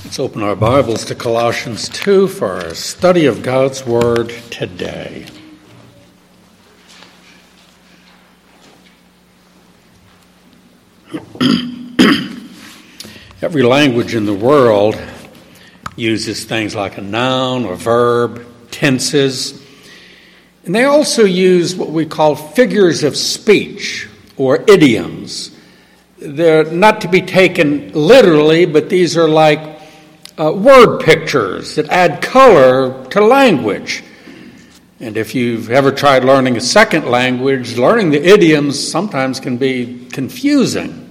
Let's open our Bibles to Colossians 2 for our study of God's Word today. Every language in the world uses things like a noun or verb, tenses, and they also use what we call figures of speech or idioms. They're not to be taken literally, but these are like word pictures that add color to language. And if you've ever tried learning a second language, learning the idioms sometimes can be confusing.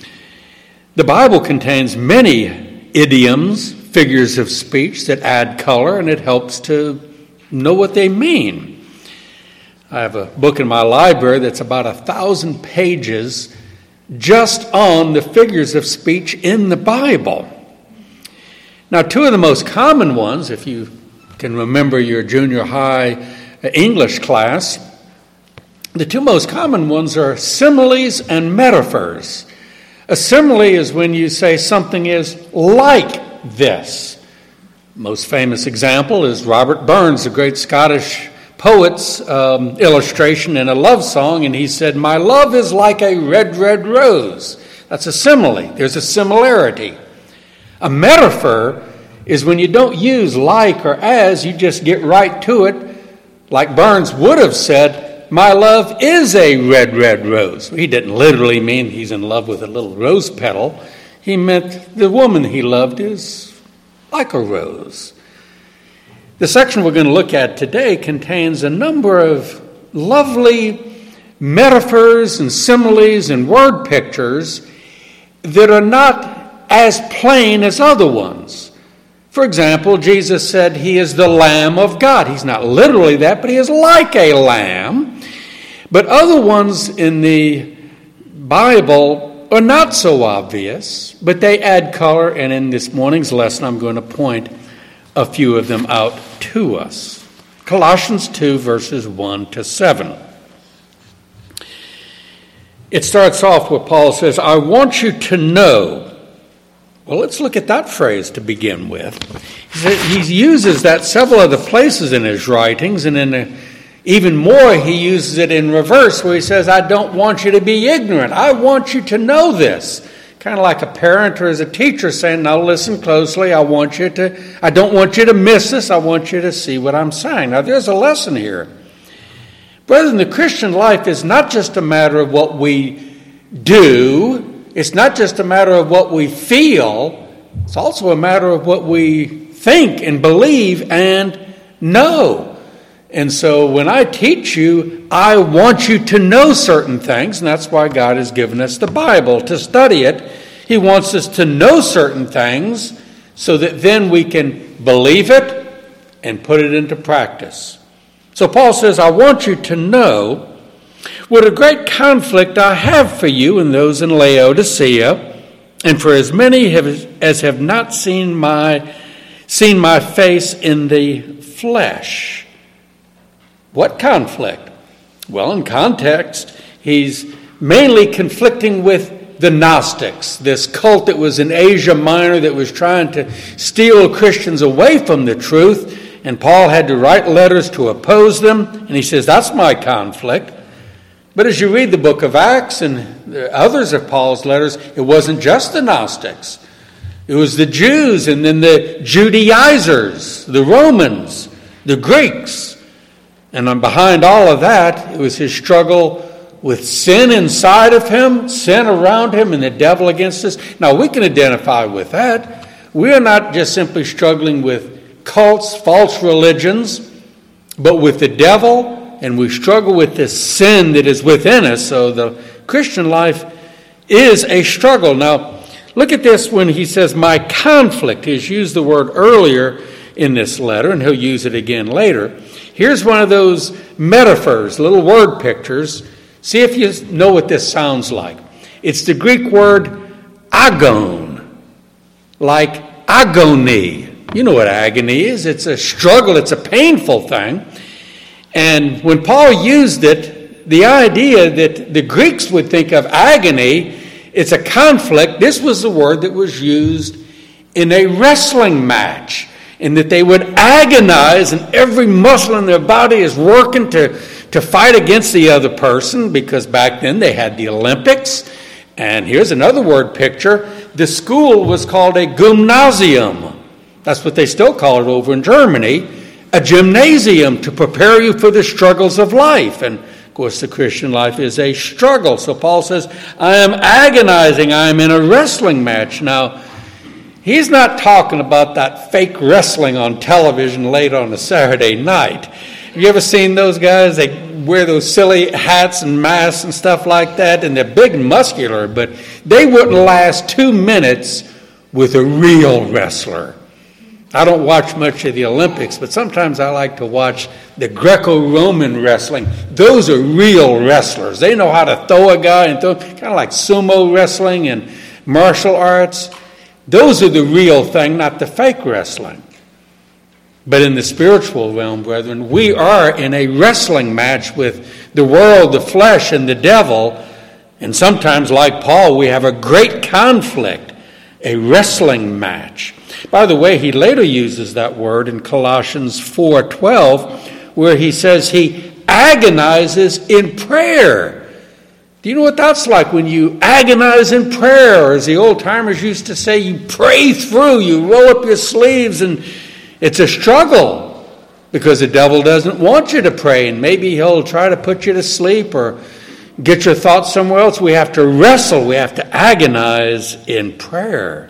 The Bible contains many idioms, figures of speech that add color, and it helps to know what they mean. I have a book in my library that's about 1,000 pages just on the figures of speech in the Bible. Now, two of the most common ones, if you can remember your junior high English class, the two most common ones are similes and metaphors. A simile is when you say something is like this. Most famous example is Robert Burns, the great Scottish poet's illustration in a love song, and he said, "My love is like a red, red rose." That's a simile. There's a similarity. A metaphor is when you don't use like or as, you just get right to it. Like Burns would have said, "My love is a red, red rose." He didn't literally mean he's in love with a little rose petal. He meant the woman he loved is like a rose. The section we're going to look at today contains a number of lovely metaphors and similes and word pictures that are not as plain as other ones. For example, Jesus said he is the Lamb of God. He's not literally that, but he is like a lamb. But other ones in the Bible are not so obvious, but they add color, and in this morning's lesson I'm going to point a few of them out to us. Colossians 2, verses 1 to 7. It starts off where Paul says, "I want you to know." Well, let's look at that phrase to begin with. He uses that several other places in his writings, and even more he uses it in reverse where he says, "I don't want you to be ignorant. I want you to know this." Kind of like a parent or as a teacher saying, "Now listen closely. I don't want you to miss this. I want you to see what I'm saying." Now there's a lesson here. Brethren, the Christian life is not just a matter of what we do. It's not just a matter of what we feel. It's also a matter of what we think and believe and know. And so when I teach you, I want you to know certain things, and that's why God has given us the Bible to study it. He wants us to know certain things so that then we can believe it and put it into practice. So Paul says, "I want you to know what a great conflict I have for you and those in Laodicea, and for as many as have not seen my face in the flesh." What conflict? Well, in context, he's mainly conflicting with the Gnostics, this cult that was in Asia Minor that was trying to steal Christians away from the truth, and Paul had to write letters to oppose them, and he says, that's my conflict. But as you read the book of Acts and others of Paul's letters, it wasn't just the Gnostics. It was the Jews and then the Judaizers, the Romans, the Greeks. And behind all of that, it was his struggle with sin inside of him, sin around him, and the devil against us. Now, we can identify with that. We are not just simply struggling with cults, false religions, but with the devil, and we struggle with this sin that is within us. So the Christian life is a struggle. Now, look at this when he says, "my conflict." He's used the word earlier in this letter, and he'll use it again later. Here's one of those metaphors, little word pictures. See if you know what this sounds like. It's the Greek word agon, like agony. You know what agony is. It's a struggle. It's a painful thing. And when Paul used it, the idea that the Greeks would think of agony, it's a conflict. This was the word that was used in a wrestling match, and that they would agonize, and every muscle in their body is working to fight against the other person, because back then they had the Olympics. And here's another word picture. The school was called a gymnasium. That's what they still call it over in Germany, a gymnasium to prepare you for the struggles of life. And of course, the Christian life is a struggle. So Paul says, I am agonizing. I am in a wrestling match. Now, he's not talking about that fake wrestling on television late on a Saturday night. Have you ever seen those guys? They wear those silly hats and masks and stuff like that, and they're big and muscular, but they wouldn't last 2 minutes with a real wrestler. I don't watch much of the Olympics, but sometimes I like to watch the Greco-Roman wrestling. Those are real wrestlers. They know how to throw a guy, and kind of like sumo wrestling and martial arts. Those are the real thing, not the fake wrestling. But in the spiritual realm, brethren, we are in a wrestling match with the world, the flesh, and the devil. And sometimes, like Paul, we have a great conflict, a wrestling match. By the way, he later uses that word in Colossians 4:12, where he says he agonizes in prayer. Do you know what that's like when you agonize in prayer? Or as the old-timers used to say, you pray through, you roll up your sleeves, and it's a struggle because the devil doesn't want you to pray, and maybe he'll try to put you to sleep or get your thoughts somewhere else. We have to wrestle. We have to agonize in prayer.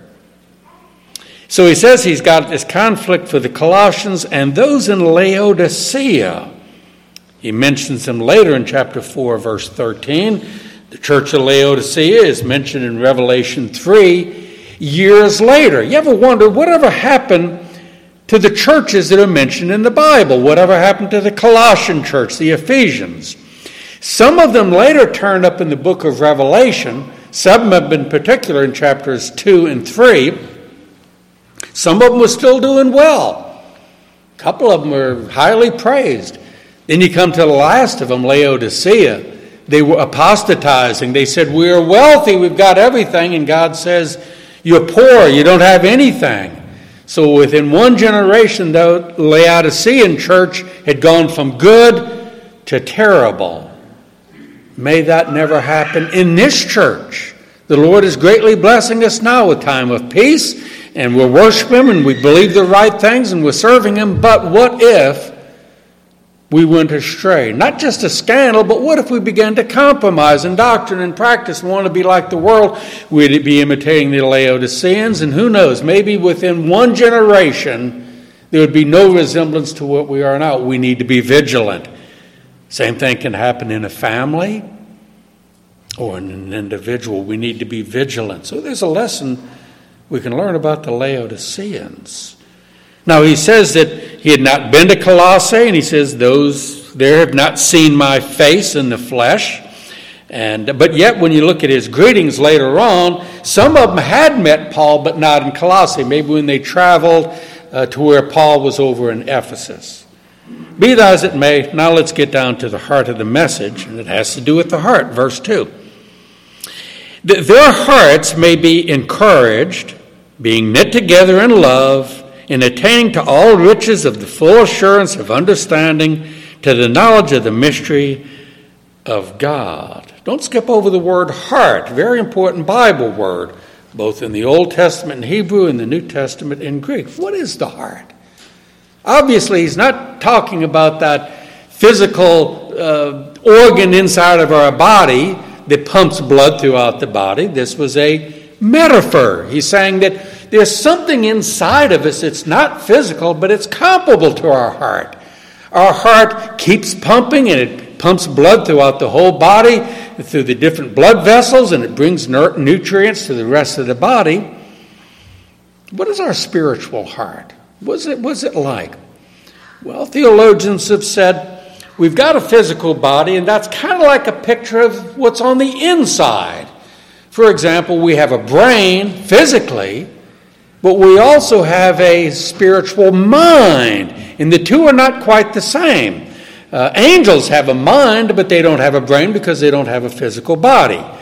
So he says he's got this conflict for the Colossians and those in Laodicea. He mentions them later in chapter 4, verse 13. The church of Laodicea is mentioned in Revelation 3 years later. You ever wonder whatever happened to the churches that are mentioned in the Bible? Whatever happened to the Colossian church, the Ephesians? Some of them later turned up in the book of Revelation. Some have been particular in chapters 2 and 3. Some of them were still doing well. A couple of them were highly praised. Then you come to the last of them, Laodicea. They were apostatizing. They said, we are wealthy, we've got everything. And God says, you're poor, you don't have anything. So within one generation, the Laodicean church had gone from good to terrible. May that never happen in this church. The Lord is greatly blessing us now with time of peace, and we're worshiping Him, and we believe the right things, and we're serving Him. But what if we went astray? Not just a scandal, but what if we began to compromise in doctrine and practice and want to be like the world? We'd be imitating the Laodiceans, and who knows, maybe within one generation there would be no resemblance to what we are now. We need to be vigilant. Same thing can happen in a family or in an individual. We need to be vigilant. So there's a lesson we can learn about the Laodiceans. Now, he says that he had not been to Colossae, and he says those there have not seen my face in the flesh. But yet, when you look at his greetings later on, some of them had met Paul, but not in Colossae, maybe when they traveled to where Paul was over in Ephesus. Be that as it may, now let's get down to the heart of the message, and it has to do with the heart, verse 2. Their hearts may be encouraged, being knit together in love, in attaining to all riches of the full assurance of understanding, to the knowledge of the mystery of God. Don't skip over the word heart, very important Bible word, both in the Old Testament in Hebrew and the New Testament in Greek. What is the heart? Obviously, he's not talking about that physical organ inside of our body that pumps blood throughout the body. This was a metaphor. He's saying that there's something inside of us that's not physical, but it's comparable to our heart. Our heart keeps pumping, and it pumps blood throughout the whole body, through the different blood vessels, and it brings nutrients to the rest of the body. What is our spiritual heart? What's it like? Well, theologians have said we've got a physical body, and that's kind of like a picture of what's on the inside. For example, we have a brain physically, but we also have a spiritual mind, and the two are not quite the same. Angels have a mind, but they don't have a brain because they don't have a physical body.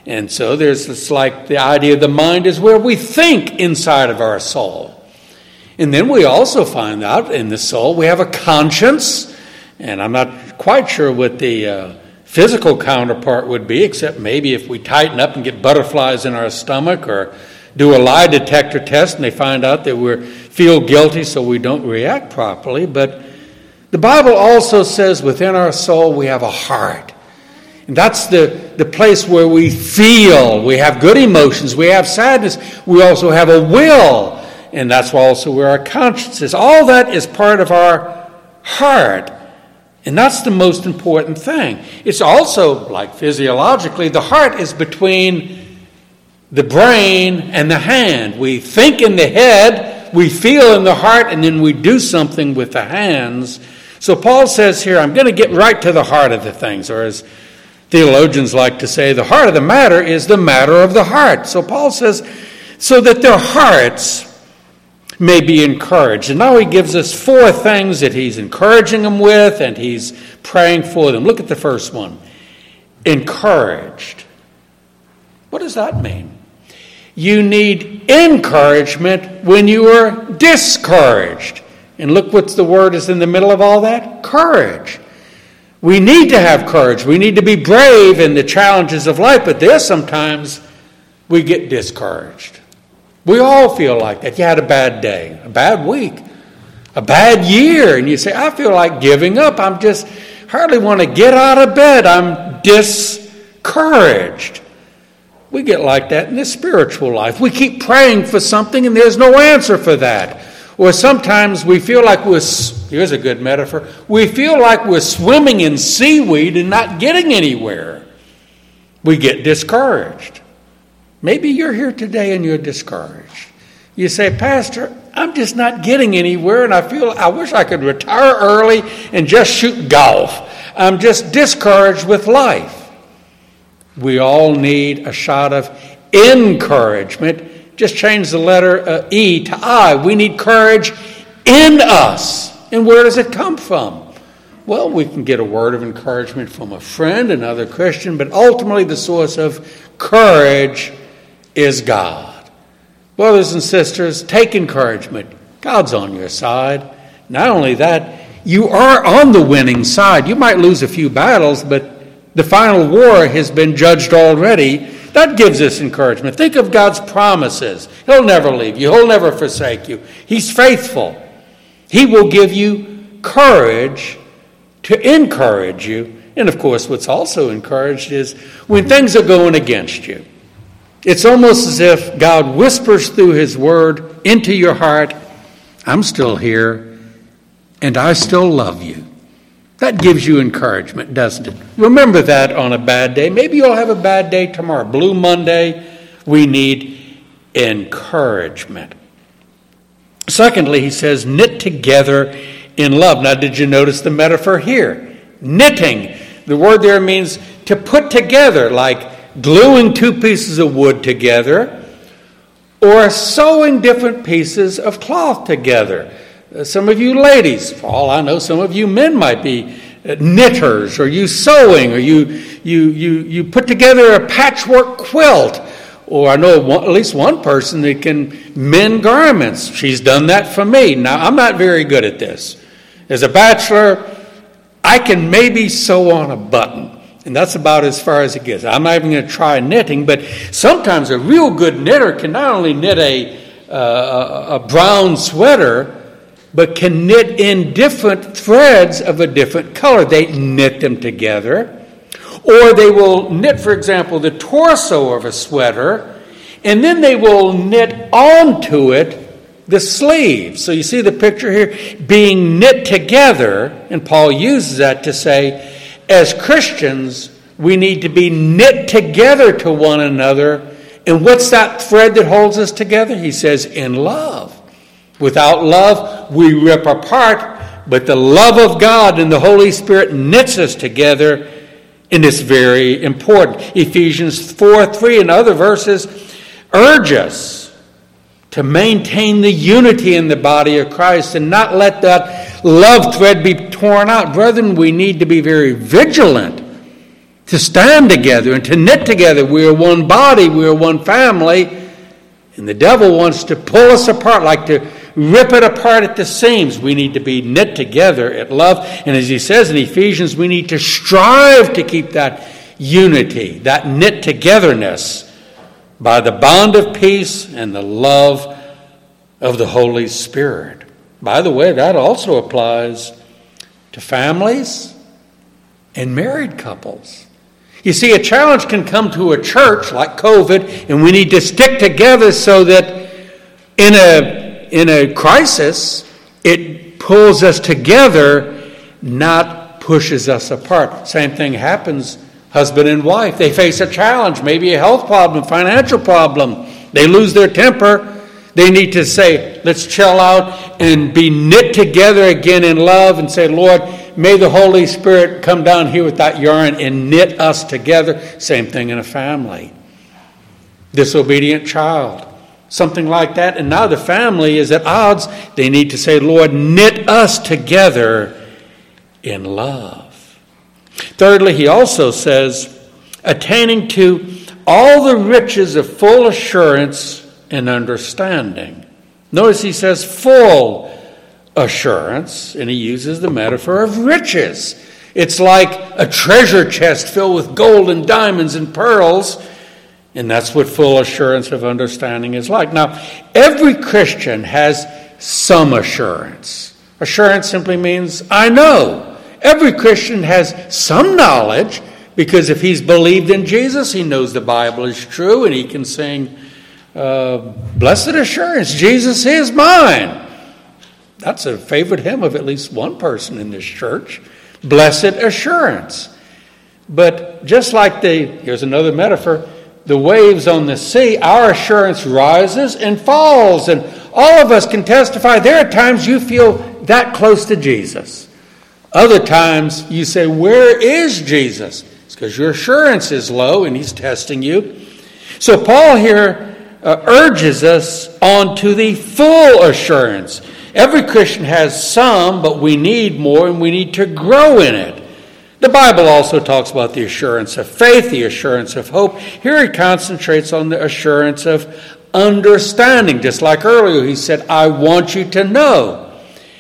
And so there's this, like, the idea of the mind is where we think inside of our soul. And then we also find out in the soul we have a conscience, and I'm not quite sure what the physical counterpart would be, except maybe if we tighten up and get butterflies in our stomach or do a lie detector test and they find out that we feel guilty so we don't react properly. But the Bible also says within our soul we have a heart. And that's the place where we feel, we have good emotions, we have sadness, we also have a will. And that's also where our conscience is. All that is part of our heart. And that's the most important thing. It's also, like physiologically, the heart is between the brain and the hand. We think in the head, we feel in the heart, and then we do something with the hands. So Paul says here, I'm going to get right to the heart of the things, or as theologians like to say, the heart of the matter is the matter of the heart. So Paul says, so that their hearts may be encouraged. And now he gives us 4 things that he's encouraging them with, and he's praying for them. Look at the first one. Encouraged. What does that mean? You need encouragement when you are discouraged. And look what the word is in the middle of all that. Courage. We need to have courage. We need to be brave in the challenges of life, but there's sometimes we get discouraged. We all feel like that. You had a bad day, a bad week, a bad year, and you say, I feel like giving up. I'm just hardly want to get out of bed. I'm discouraged. We get like that in the spiritual life. We keep praying for something and there's no answer for that. Or sometimes we feel like here's a good metaphor, we feel like we're swimming in seaweed and not getting anywhere. We get discouraged. Maybe you're here today and you're discouraged. You say, Pastor, I'm just not getting anywhere, and I wish I could retire early and just shoot golf. I'm just discouraged with life. We all need a shot of encouragement. Just change the letter E to I. We need courage in us. And where does it come from? Well, we can get a word of encouragement from a friend, another Christian, but ultimately the source of courage is God. Brothers and sisters, take encouragement. God's on your side. Not only that, you are on the winning side. You might lose a few battles, but the final war has been judged already. That gives us encouragement. Think of God's promises. He'll never leave you. He'll never forsake you. He's faithful. He will give you courage to encourage you. And of course, what's also encouraged is when things are going against you. It's almost as if God whispers through his word into your heart, I'm still here and I still love you. That gives you encouragement, doesn't it? Remember that on a bad day. Maybe you'll have a bad day tomorrow. Blue Monday, we need encouragement. Secondly, he says, knit together in love. Now, did you notice the metaphor here? Knitting. The word there means to put together, like gluing 2 pieces of wood together, or sewing different pieces of cloth together. Some of you ladies, for all I know, some of you men might be knitters, or you sewing, or you put together a patchwork quilt. Or I know at least one person that can mend garments. She's done that for me. Now, I'm not very good at this. As a bachelor, I can maybe sew on a button. And that's about as far as it gets. I'm not even going to try knitting, but sometimes a real good knitter can not only knit a brown sweater, but can knit in different threads of a different color. They knit them together. Or they will knit, for example, the torso of a sweater, and then they will knit onto it the sleeves. So you see the picture here, being knit together, and Paul uses that to say, as Christians, we need to be knit together to one another. And what's that thread that holds us together? He says, in love. Without love, we rip apart, but the love of God and the Holy Spirit knits us together, and it's very important. Ephesians 4:3 and other verses urge us to maintain the unity in the body of Christ and not let that love thread be torn out. Brethren, we need to be very vigilant to stand together and to knit together. We are one body, we are one family. And the devil wants to pull us apart, like to rip it apart at the seams. We need to be knit together at love. And as he says in Ephesians, we need to strive to keep that unity, that knit togetherness by the bond of peace and the love of the Holy Spirit. By the way, that also applies to families and married couples. You see, a challenge can come to a church like COVID, and we need to stick together so that in a crisis, it pulls us together, not pushes us apart. Same thing happens, husband and wife. They face a challenge, maybe a health problem, financial problem. They lose their temper. They need to say, let's chill out and be knit together again in love and say, Lord, may the Holy Spirit come down here with that yarn and knit us together. Same thing in a family. Disobedient child. Something like that. And now the family is at odds. They need to say, Lord, knit us together in love. Thirdly, he also says, attaining to all the riches of full assurance and understanding. Notice he says full assurance, and he uses the metaphor of riches. It's like a treasure chest filled with gold and diamonds and pearls, and that's what full assurance of understanding is like. Now, every Christian has some assurance. Assurance simply means, I know. Every Christian has some knowledge, because if he's believed in Jesus, he knows the Bible is true, and he can sing, blessed assurance, Jesus is mine. That's a favorite hymn of at least one person in this church. Blessed assurance. But just like here's another metaphor, the waves on the sea, our assurance rises and falls. And all of us can testify, there are times you feel that close to Jesus. Other times you say, where is Jesus? It's because your assurance is low and he's testing you. So Paul here urges us on to the full assurance. Every Christian has some, but we need more and we need to grow in it. The Bible also talks about the assurance of faith, the assurance of hope. Here he concentrates on the assurance of understanding. Just like earlier, he said, I want you to know.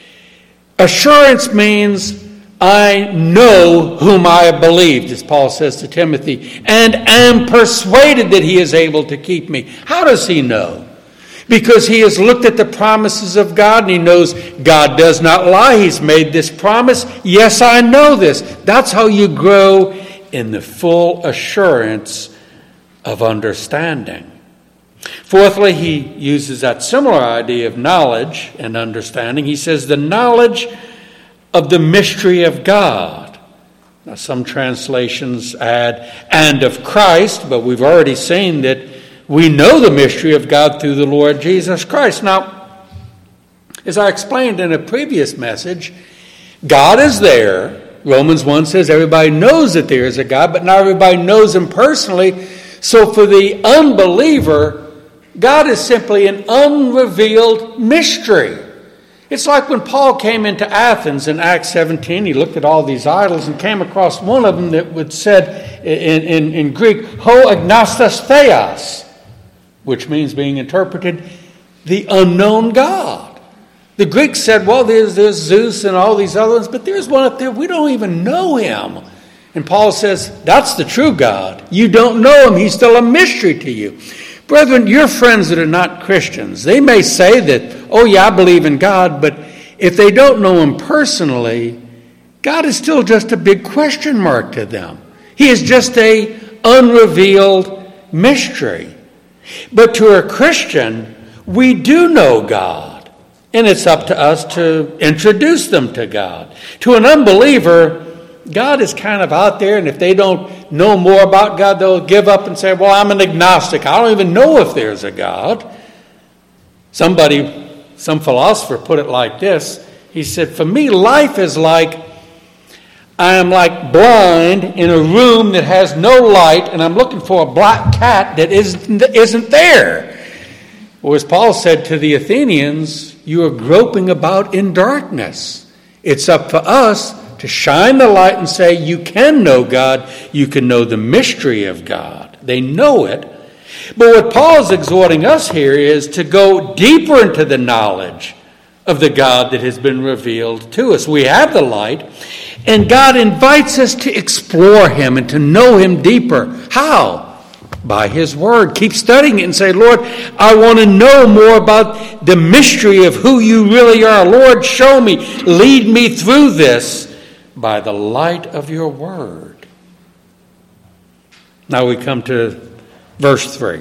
Assurance means I know whom I have believed, as Paul says to Timothy, and am persuaded that he is able to keep me. How does he know? Because he has looked at the promises of God and he knows God does not lie. He's made this promise. Yes, I know this. That's how you grow in the full assurance of understanding. Fourthly, he uses that similar idea of knowledge and understanding. He says the knowledge of the mystery of God. Now, some translations add, and of Christ, but we've already seen that we know the mystery of God through the Lord Jesus Christ. Now, as I explained in a previous message, God is there. Romans 1 says everybody knows that there is a God, but not everybody knows him personally. So for the unbeliever, God is simply an unrevealed mystery. It's like when Paul came into Athens in Acts 17, he looked at all these idols and came across one of them that would said in Greek, ho agnostos theos, which means, being interpreted, the unknown God. The Greeks said, well, there's Zeus and all these other ones, but there's one up there, we don't even know him. And Paul says, that's the true God. You don't know him, he's still a mystery to you. Brethren, your friends that are not Christians, they may say that, oh yeah, I believe in God, but if they don't know him personally, God is still just a big question mark to them. He is just a unrevealed mystery. But to a Christian, we do know God, and it's up to us to introduce them to God. To an unbeliever, God is kind of out there, and if they don't know more about God, they'll give up and say, well, I'm an agnostic. I don't even know if there's a God. Some philosopher put it like this. He said, for me, life is like, I am like blind in a room that has no light, and I'm looking for a black cat that isn't there. Or as Paul said to the Athenians, you are groping about in darkness. It's up for us to shine the light and say, you can know God, you can know the mystery of God. They know it. But what Paul is exhorting us here is to go deeper into the knowledge of the God that has been revealed to us. We have the light, and God invites us to explore him and to know him deeper. How? By his word. Keep studying it and say, Lord, I want to know more about the mystery of who you really are. Lord, show me, lead me through this by the light of your word. Now we come to verse 3.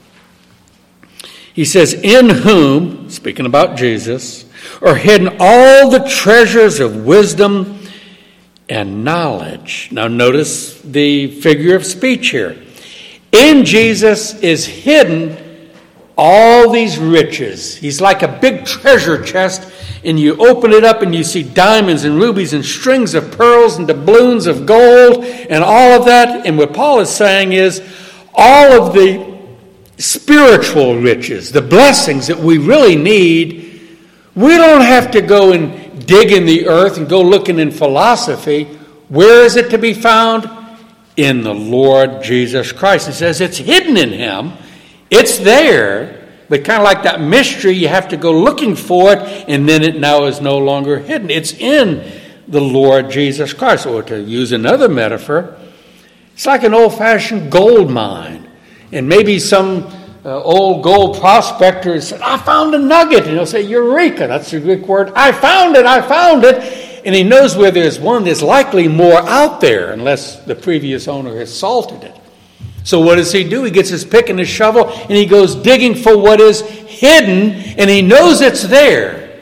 He says, in whom, speaking about Jesus, are hidden all the treasures of wisdom and knowledge. Now notice the figure of speech here. In Jesus is hidden all these riches. He's like a big treasure chest, and you open it up and you see diamonds and rubies and strings of pearls and doubloons of gold and all of that. And what Paul is saying is all of the spiritual riches, the blessings that we really need, we don't have to go and dig in the earth and go looking in philosophy. Where is it to be found? In the Lord Jesus Christ. It says it's hidden in him. It's there, but kind of like that mystery, you have to go looking for it, and then it now is no longer hidden. It's in the Lord Jesus Christ. Or to use another metaphor, it's like an old-fashioned gold mine. And maybe some old gold prospector said, I found a nugget. And he'll say, Eureka. That's the Greek word. I found it. And he knows where there's one, there's likely more out there, unless the previous owner has salted it. So what does he do? He gets his pick and his shovel, and he goes digging for what is hidden, and he knows it's there.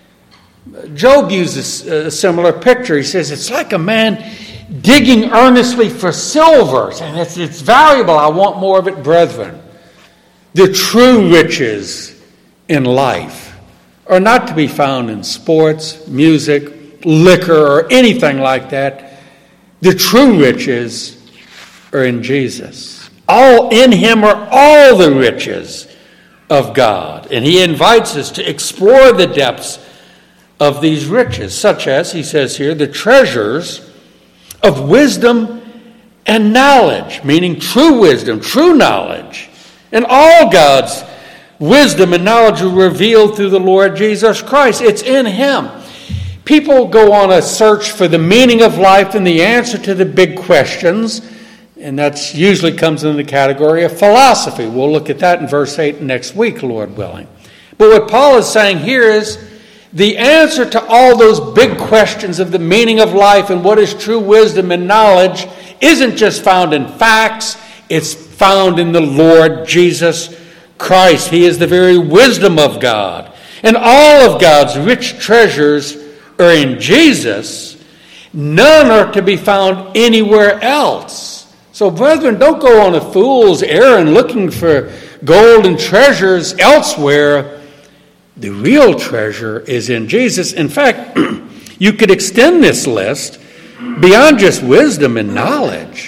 Job uses a similar picture. He says, it's like a man digging earnestly for silver, saying, it's valuable, I want more of it, brethren. The true riches in life are not to be found in sports, music, liquor, or anything like that. The true riches are in Jesus. All in him are all the riches of God. And he invites us to explore the depths of these riches, such as, he says here, the treasures of wisdom and knowledge, meaning true wisdom, true knowledge. And all God's wisdom and knowledge are revealed through the Lord Jesus Christ. It's in him. People go on a search for the meaning of life and the answer to the big questions, and that usually comes in the category of philosophy. We'll look at that in verse 8 next week, Lord willing. But what Paul is saying here is the answer to all those big questions of the meaning of life and what is true wisdom and knowledge isn't just found in facts, it's found in the Lord Jesus Christ. He is the very wisdom of God. And all of God's rich treasures are in Jesus. None are to be found anywhere else. So, brethren, don't go on a fool's errand looking for gold and treasures elsewhere. The real treasure is in Jesus. In fact, you could extend this list beyond just wisdom and knowledge.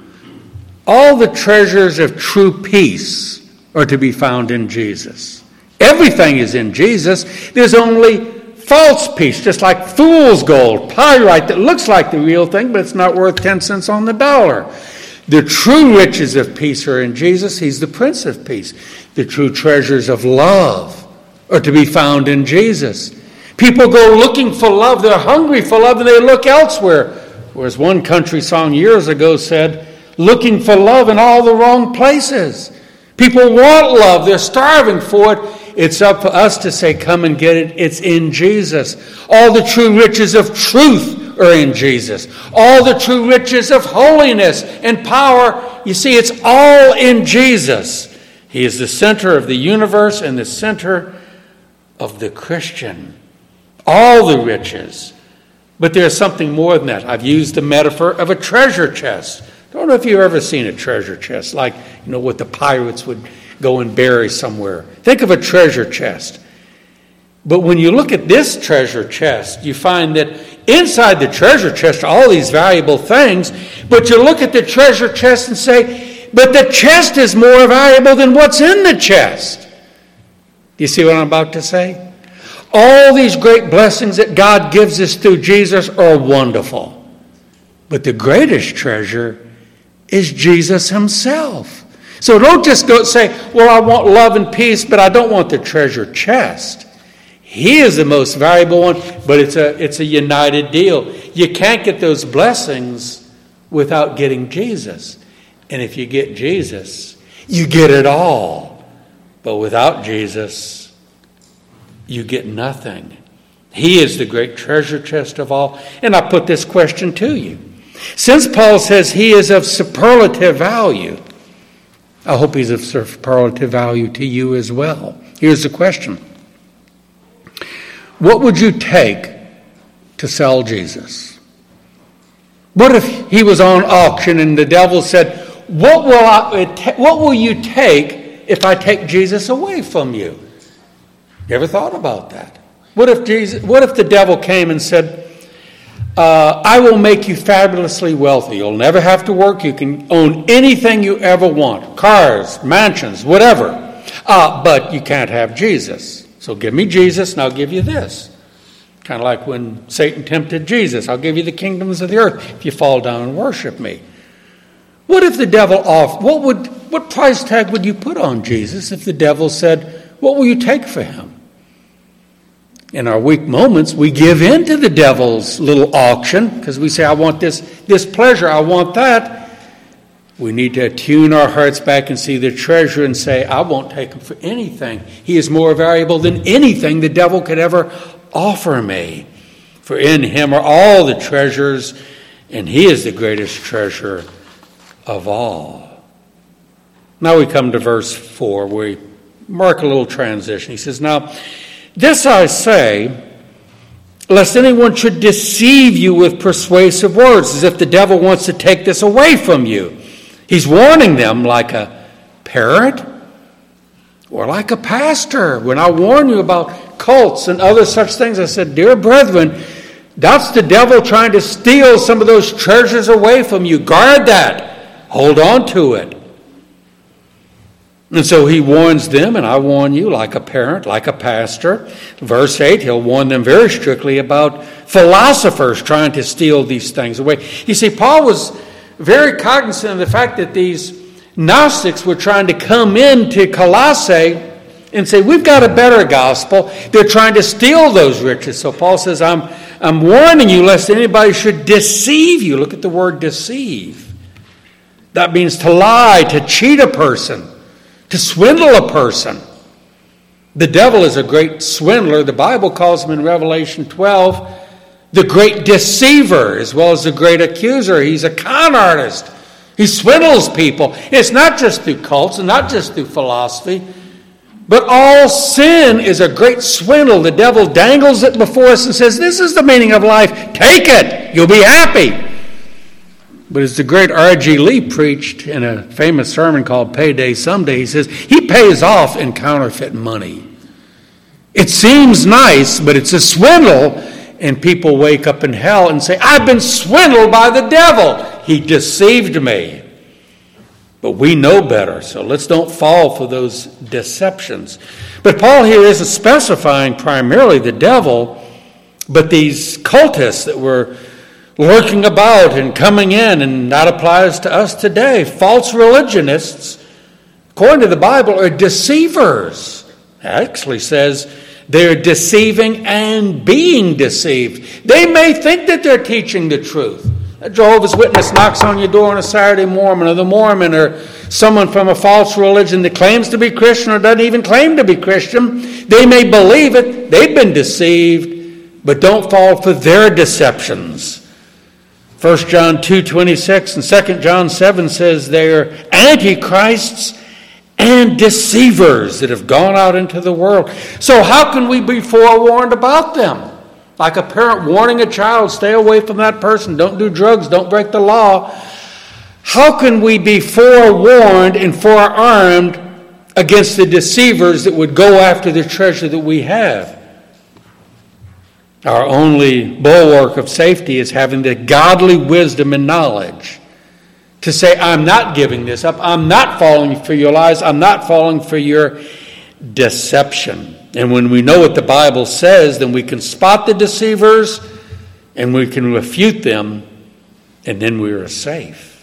All the treasures of true peace are to be found in Jesus. Everything is in Jesus. There's only false peace, just like fool's gold, pyrite that looks like the real thing, but it's not worth 10 cents on the dollar. The true riches of peace are in Jesus. He's the Prince of Peace. The true treasures of love are to be found in Jesus. People go looking for love. They're hungry for love, and they look elsewhere. Or as one country song years ago said, looking for love in all the wrong places. People want love. They're starving for it. It's up for us to say, come and get it. It's in Jesus. All the true riches of truth are in Jesus. All the true riches of holiness and power, you see, it's all in Jesus. He is the center of the universe and the center of the Christian. All the riches. But there's something more than that. I've used the metaphor of a treasure chest. I don't know if you've ever seen a treasure chest, like, what the pirates would go and bury somewhere. Think of a treasure chest. But when you look at this treasure chest, you find that inside the treasure chest are all these valuable things, but you look at the treasure chest and say, but the chest is more valuable than what's in the chest. Do you see what I'm about to say? All these great blessings that God gives us through Jesus are wonderful. But the greatest treasure is Jesus himself. So don't just go say, well, I want love and peace, but I don't want the treasure chest. He is the most valuable one, but it's a united deal. You can't get those blessings without getting Jesus. And if you get Jesus, you get it all. But without Jesus, you get nothing. He is the great treasure chest of all. And I put this question to you. Since Paul says he is of superlative value, I hope he's of superlative value to you as well. Here's the question. What would you take to sell Jesus? What if he was on auction and the devil said, what will you take if I take Jesus away from you? You ever thought about that? What if the devil came and said, I will make you fabulously wealthy. You'll never have to work. You can own anything you ever want. Cars, mansions, whatever. But you can't have Jesus. So give me Jesus and I'll give you this. Kind of like when Satan tempted Jesus. I'll give you the kingdoms of the earth if you fall down and worship me. What if the devil what price tag would you put on Jesus if the devil said, what will you take for him? In our weak moments, we give in to the devil's little auction because we say, I want this pleasure, I want that. We need to tune our hearts back and see the treasure and say, I won't take him for anything. He is more valuable than anything the devil could ever offer me. For in him are all the treasures, and he is the greatest treasure of all. Now we come to verse 4, where we mark a little transition. He says, now, this I say, lest anyone should deceive you with persuasive words, as if the devil wants to take this away from you. He's warning them like a parent or like a pastor. When I warn you about cults and other such things, I said, dear brethren, that's the devil trying to steal some of those treasures away from you. Guard that. Hold on to it. And so he warns them, and I warn you, like a parent, like a pastor. Verse 8, he'll warn them very strictly about philosophers trying to steal these things away. You see, Paul was very cognizant of the fact that these Gnostics were trying to come into Colossae and say, we've got a better gospel. They're trying to steal those riches. So Paul says, I'm warning you lest anybody should deceive you. Look at the word deceive. That means to lie, to cheat a person, to swindle a person. The devil is a great swindler. The Bible calls him in Revelation 12 the great deceiver as well as the great accuser. He's a con artist. He swindles people. It's not just through cults and not just through philosophy, but all sin is a great swindle. The devil dangles it before us and says, this is the meaning of life. Take it. You'll be happy. But as the great R.G. Lee preached in a famous sermon called Payday Someday, he says, he pays off in counterfeit money. It seems nice, but it's a swindle, and people wake up in hell and say, I've been swindled by the devil. He deceived me. But we know better, so let's don't fall for those deceptions. But Paul here isn't specifying primarily the devil, but these cultists that were lurking about and coming in, and that applies to us today. False religionists, according to the Bible, are deceivers. It actually says they're deceiving and being deceived. They may think that they're teaching the truth. A Jehovah's Witness knocks on your door on a Saturday morning, or the Mormon, or someone from a false religion that claims to be Christian or doesn't even claim to be Christian. They may believe it. They've been deceived, but don't fall for their deceptions. 1 John 2:26 and 2 John 7 says they're antichrists and deceivers that have gone out into the world. So how can we be forewarned about them? Like a parent warning a child, stay away from that person, don't do drugs, don't break the law. How can we be forewarned and forearmed against the deceivers that would go after the treasure that we have? Our only bulwark of safety is having the godly wisdom and knowledge to say, I'm not giving this up. I'm not falling for your lies. I'm not falling for your deception. And when we know what the Bible says, then we can spot the deceivers and we can refute them, and then we are safe.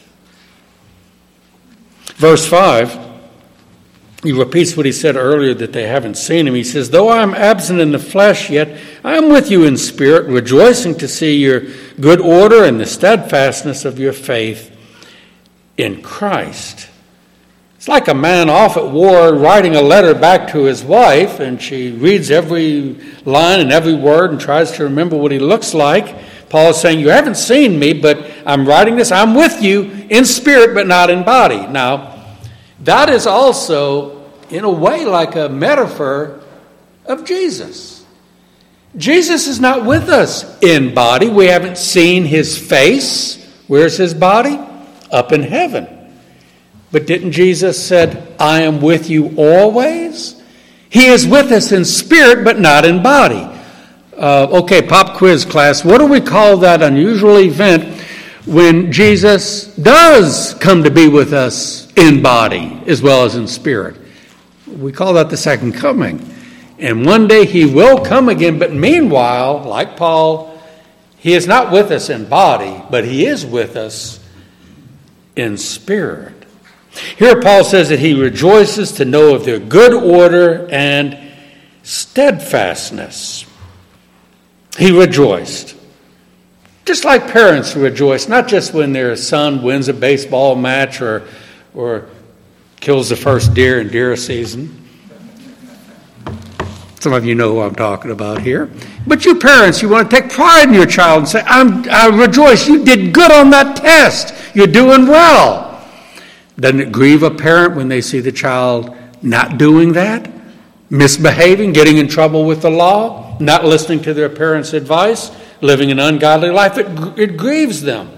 Verse 5, he repeats what he said earlier, that they haven't seen him. He says, though I am absent in the flesh, yet I am with you in spirit, rejoicing to see your good order and the steadfastness of your faith in Christ. It's like a man off at war writing a letter back to his wife, and she reads every line and every word and tries to remember what he looks like. Paul is saying, you haven't seen me, but I'm writing this. I'm with you in spirit, but not in body. Now, that is also, in a way, like a metaphor of Jesus. Jesus is not with us in body. We haven't seen his face. Where's his body? Up in heaven. But didn't Jesus said, I am with you always? He is with us in spirit, but not in body. Okay, pop quiz class. What do we call that unusual event when Jesus does come to be with us in body as well as in spirit? We call that the second coming. And one day he will come again, but meanwhile, like Paul, he is not with us in body, but he is with us in spirit. Here Paul says that he rejoices to know of their good order and steadfastness. He rejoiced. Just like parents rejoice, not just when their son wins a baseball match or kills the first deer in deer season. Some of you know who I'm talking about here. But you parents, you want to take pride in your child and say, I rejoice, you did good on that test. You're doing well. Doesn't it grieve a parent when they see the child not doing that? Misbehaving, getting in trouble with the law, not listening to their parents' advice, living an ungodly life. It grieves them.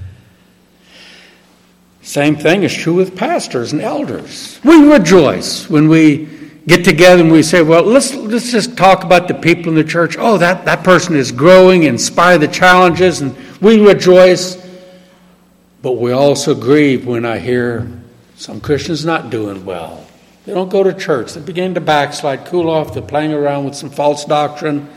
Same thing is true with pastors and elders. We rejoice when we get together and we say, well, let's just talk about the people in the church. Oh, that person is growing in spite of the challenges, and we rejoice. But we also grieve when I hear some Christians not doing well. They don't go to church. They begin to backslide, cool off. They're playing around with some false doctrine.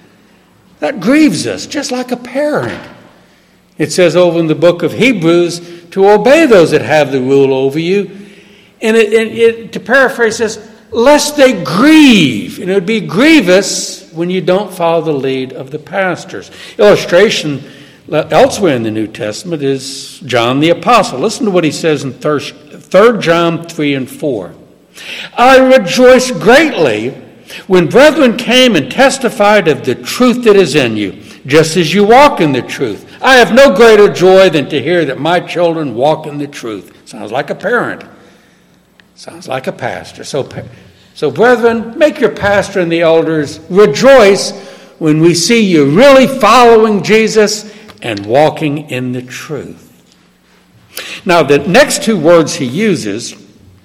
That grieves us, just like a parent. It says over in the book of Hebrews to obey those that have the rule over you. And to paraphrase this, lest they grieve. And it would be grievous when you don't follow the lead of the pastors. Illustration elsewhere in the New Testament is John the Apostle. Listen to what he says in 3 John 3 and 4. I rejoice greatly when brethren came and testified of the truth that is in you, just as you walk in the truth. I have no greater joy than to hear that my children walk in the truth. Sounds like a parent. Sounds like a pastor. So brethren, make your pastor and the elders rejoice when we see you really following Jesus and walking in the truth. Now, the next two words he uses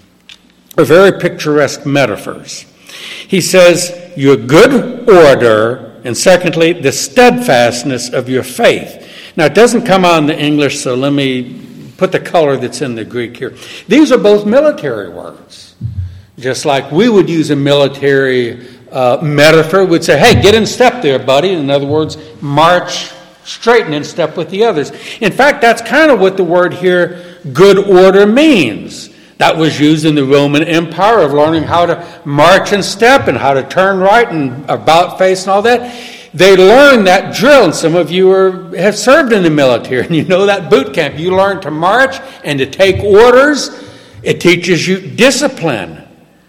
are very picturesque metaphors. He says, your good order, and secondly, the steadfastness of your faith. Now, it doesn't come out in the English, so let me put the color that's in the Greek here. These are both military words. Just like we would use a military metaphor, we'd say, hey, get in step there, buddy. In other words, march straight and in step with the others. In fact, that's kind of what the word here, good order, means. That was used in the Roman Empire of learning how to march in step and how to turn right and about face and all that. They learned that drill, and some of you have served in the military, and you know that boot camp. You learn to march and to take orders. It teaches you discipline.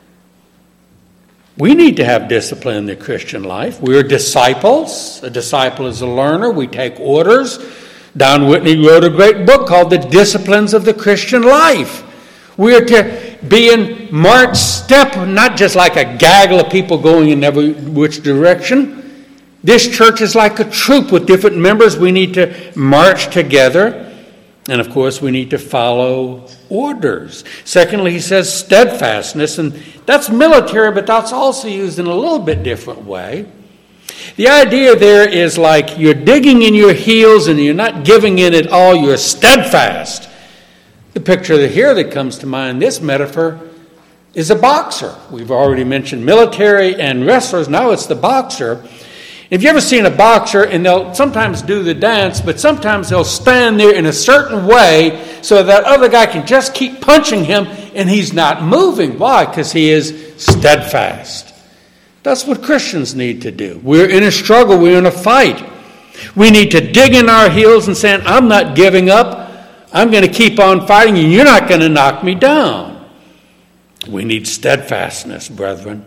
We need to have discipline in the Christian life. We're disciples. A disciple is a learner. We take orders. Don Whitney wrote a great book called The Disciplines of the Christian Life. We are to be in march step, not just like a gaggle of people going in every which direction. This church is like a troop with different members. We need to march together. And of course, we need to follow orders. Secondly, he says steadfastness, and that's military, but that's also used in a little bit different way. The idea there is like you're digging in your heels and you're not giving in at all, you're steadfast. The picture here that comes to mind, this metaphor, is a boxer. We've already mentioned military and wrestlers. Now it's the boxer. Have you ever seen a boxer, and they'll sometimes do the dance, but sometimes they'll stand there in a certain way so that other guy can just keep punching him and he's not moving. Why? Because he is steadfast. That's what Christians need to do. We're in a struggle. We're in a fight. We need to dig in our heels and say, I'm not giving up. I'm going to keep on fighting, and you're not going to knock me down. We need steadfastness, brethren.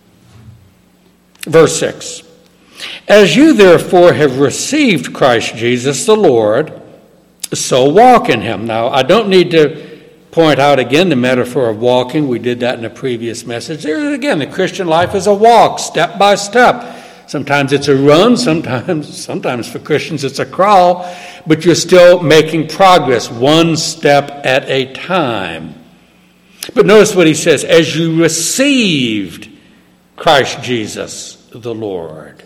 Verse 6. As you therefore have received Christ Jesus the Lord, so walk in him. Now, I don't need to point out again the metaphor of walking. We did that in a previous message. There again, the Christian life is a walk, step by step. Sometimes it's a run, sometimes for Christians it's a crawl, but you're still making progress one step at a time. But notice what he says, as you received Christ Jesus the Lord.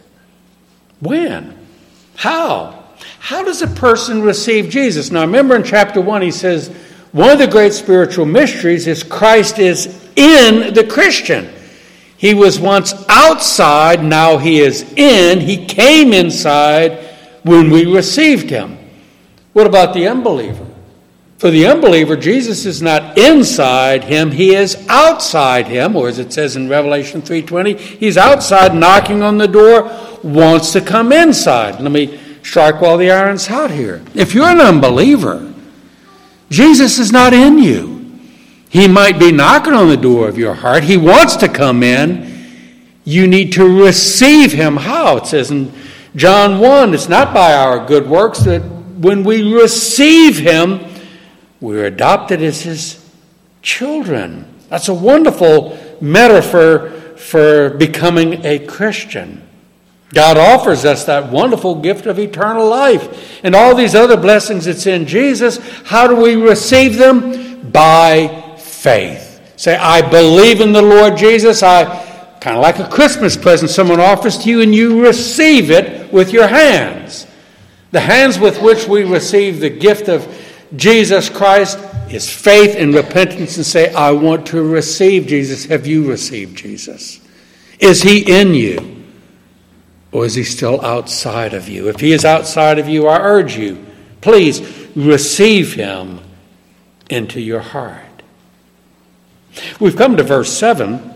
When? How? How does a person receive Jesus? Now remember in chapter 1 he says, one of the great spiritual mysteries is Christ is in the Christian. He was once outside, now he is in. He came inside when we received him. What about the unbeliever? For the unbeliever, Jesus is not inside him, he is outside him, or as it says in Revelation 3:20, he's outside knocking on the door, wants to come inside. Let me strike while the iron's hot here. If you're an unbeliever, Jesus is not in you. He might be knocking on the door of your heart. He wants to come in. You need to receive him. How? It says in John 1, it's not by our good works that when we receive him, we're adopted as his children. That's a wonderful metaphor for becoming a Christian. God offers us that wonderful gift of eternal life. And all these other blessings that's in Jesus, how do we receive them? By faith. Say, I believe in the Lord Jesus. Kind of like a Christmas present someone offers to you, and you receive it with your hands. The hands with which we receive the gift of Jesus Christ is faith and repentance, and say, I want to receive Jesus. Have you received Jesus? Is he in you? Or is he still outside of you? If he is outside of you, I urge you, please receive him into your heart. We've come to verse 7,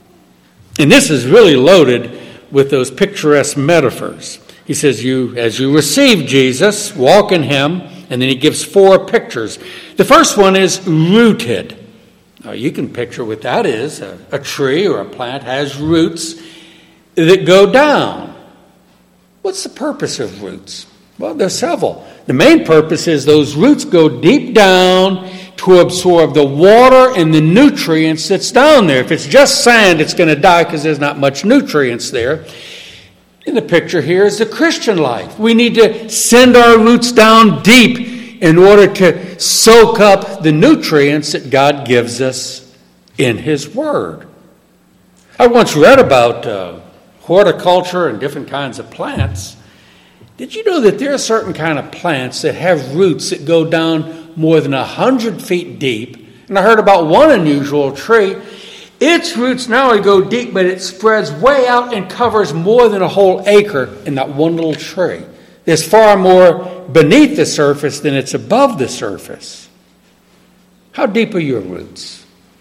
and this is really loaded with those picturesque metaphors. He says, as you receive Jesus, walk in him, and then he gives 4 pictures. The first one is rooted. Now you can picture what that is. A tree or a plant has roots that go down. What's the purpose of roots? Well, there's several. The main purpose is those roots go deep down to absorb the water and the nutrients that's down there. If it's just sand, it's going to die because there's not much nutrients there. In the picture here is the Christian life. We need to send our roots down deep in order to soak up the nutrients that God gives us in his Word. I once read about horticulture and different kinds of plants. Did you know that there are certain kind of plants that have roots that go down more than 100 feet deep? And I heard about one unusual tree. Its roots not only go deep, but it spreads way out and covers more than a whole acre in that one little tree. There's far more beneath the surface than it's above the surface. How deep are your roots?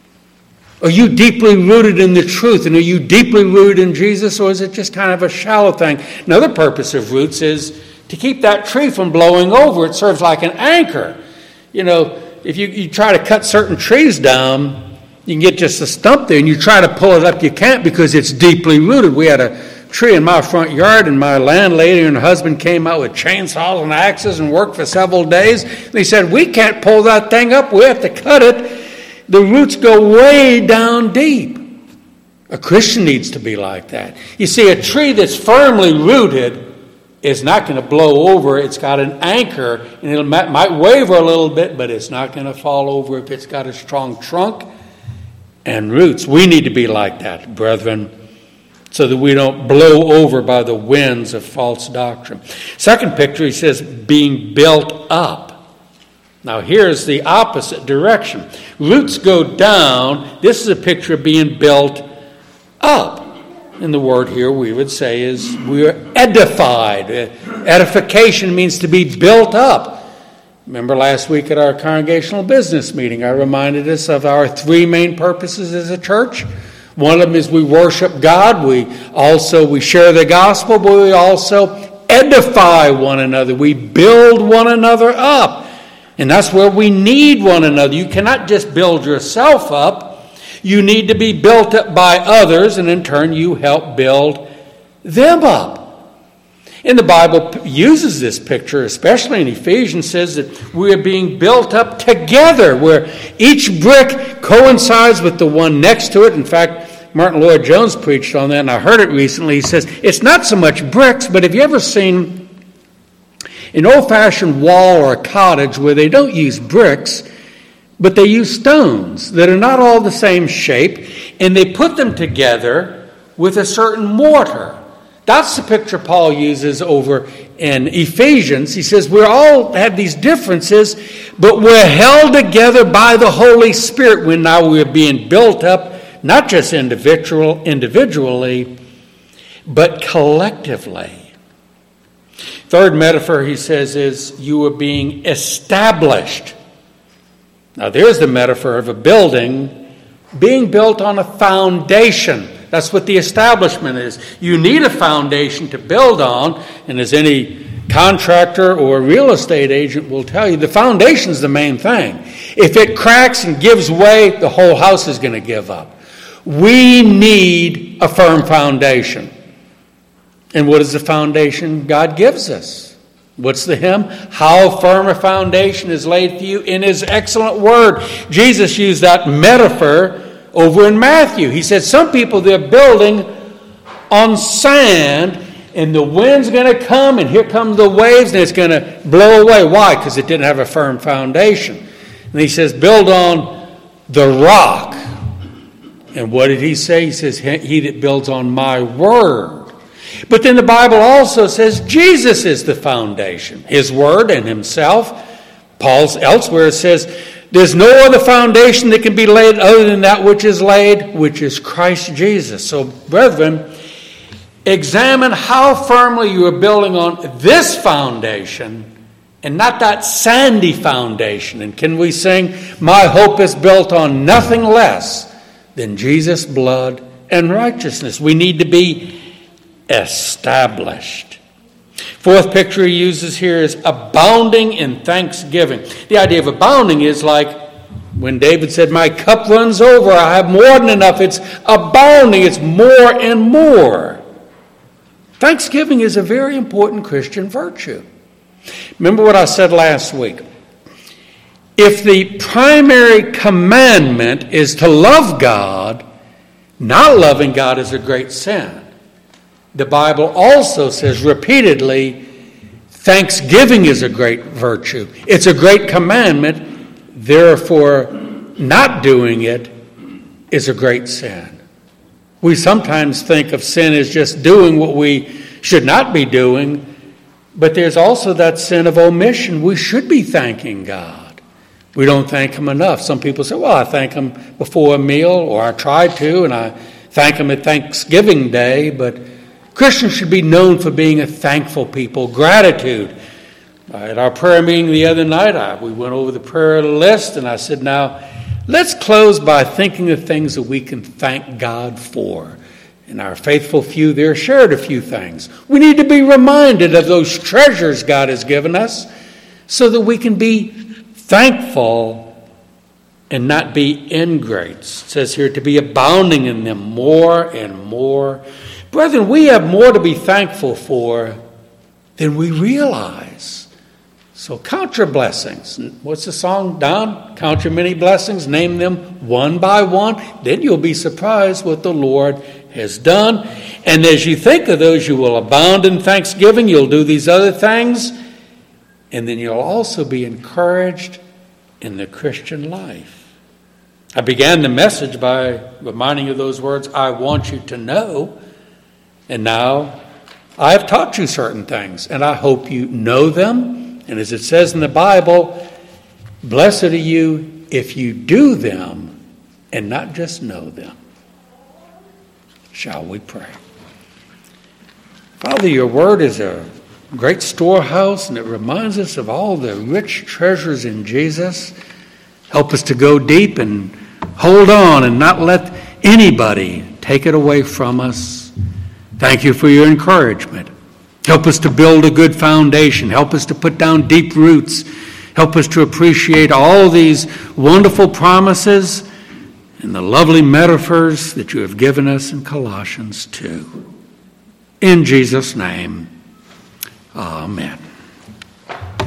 Are you deeply rooted in the truth? And are you deeply rooted in Jesus? Or is it just kind of a shallow thing? Another purpose of roots is to keep that tree from blowing over. It serves like an anchor. You know, if you try to cut certain trees down, you can get just a stump there, and you try to pull it up, you can't because it's deeply rooted. We had a tree in my front yard, and my landlady and her husband came out with chainsaws and axes and worked for several days. They said, we can't pull that thing up. We have to cut it. The roots go way down deep. A Christian needs to be like that. You see, a tree that's firmly rooted is not going to blow over. It's got an anchor, and it might waver a little bit, but it's not going to fall over if it's got a strong trunk and roots. We need to be like that, brethren, so that we don't blow over by the winds of false doctrine. Second picture, he says, being built up. Now here's the opposite direction. Roots go down. This is a picture of being built up. And the word here we would say is we are edified. Edification means to be built up. Remember last week at our congregational business meeting, I reminded us of our three main purposes as a church. One of them is we worship God. We share the gospel, but we also edify one another. We build one another up. And that's where we need one another. You cannot just build yourself up. You need to be built up by others, and in turn you help build them up. And the Bible uses this picture, especially in Ephesians, says that we are being built up together, where each brick coincides with the one next to it. In fact, Martin Lloyd-Jones preached on that, and I heard it recently. He says, it's not so much bricks, but have you ever seen an old-fashioned wall or a cottage where they don't use bricks, but they use stones that are not all the same shape, and they put them together with a certain mortar? That's the picture Paul uses over in Ephesians. He says we all have these differences, but we're held together by the Holy Spirit when now we're being built up, not just individually, but collectively. Third metaphor, he says, is you are being established. Now, there's the metaphor of a building being built on a foundation. That's what the establishment is. You need a foundation to build on, and as any contractor or real estate agent will tell you, the foundation's the main thing. If it cracks and gives way, the whole house is going to give up. We need a firm foundation. And what is the foundation God gives us? What's the hymn? How firm a foundation is laid for you in His excellent word. Jesus used that metaphor over in Matthew. He said some people, they're building on sand, and the wind's going to come, and here come the waves, and it's going to blow away. Why? Because it didn't have a firm foundation. And he says, build on the rock. And what did he say? He says, he that builds on my word. But then the Bible also says Jesus is the foundation, His word and Himself. Paul's elsewhere says, there's no other foundation that can be laid other than that which is laid, which is Christ Jesus. So, brethren, examine how firmly you are building on this foundation and not that sandy foundation. And can we sing, my hope is built on nothing less than Jesus' blood and righteousness? We need to be established. Fourth picture he uses here is abounding in thanksgiving. The idea of abounding is like when David said, my cup runs over, I have more than enough. It's abounding, it's more and more. Thanksgiving is a very important Christian virtue. Remember what I said last week. If the primary commandment is to love God, not loving God is a great sin. The Bible also says repeatedly, thanksgiving is a great virtue. It's a great commandment. Therefore, not doing it is a great sin. We sometimes think of sin as just doing what we should not be doing, but there's also that sin of omission. We should be thanking God. We don't thank Him enough. Some people say, well, I thank Him before a meal, or I try to, and I thank Him at Thanksgiving Day, but Christians should be known for being a thankful people, gratitude. At our prayer meeting the other night, we went over the prayer list, and I said, now, let's close by thinking of things that we can thank God for. And our faithful few there shared a few things. We need to be reminded of those treasures God has given us so that we can be thankful and not be ingrates. It says here to be abounding in them more and more. Brethren, we have more to be thankful for than we realize. So count your blessings. What's the song, Don? Count your many blessings, name them one by one. Then you'll be surprised what the Lord has done. And as you think of those, you will abound in thanksgiving. You'll do these other things. And then you'll also be encouraged in the Christian life. I began the message by reminding you of those words, I want you to know. And now I have taught you certain things, and I hope you know them. And as it says in the Bible, Blessed are you if you do them and not just know them. Shall we pray? Father, your word is a great storehouse, and it reminds us of all the rich treasures in Jesus. Help us to go deep and hold on and not let anybody take it away from us. Thank you for your encouragement. Help us to build a good foundation. Help us to put down deep roots. Help us to appreciate all these wonderful promises and the lovely metaphors that you have given us in Colossians 2. In Jesus' name, amen.